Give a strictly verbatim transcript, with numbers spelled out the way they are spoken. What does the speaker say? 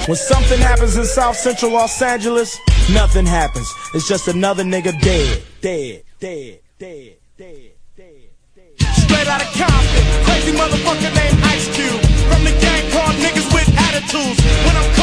When something happens in South Central Los Angeles, nothing happens. It's just another nigga dead, dead, dead, dead, dead, dead, dead. Straight out of Compton, crazy motherfucker named Ice Cube. From the gang called niggas with attitudes. When I'm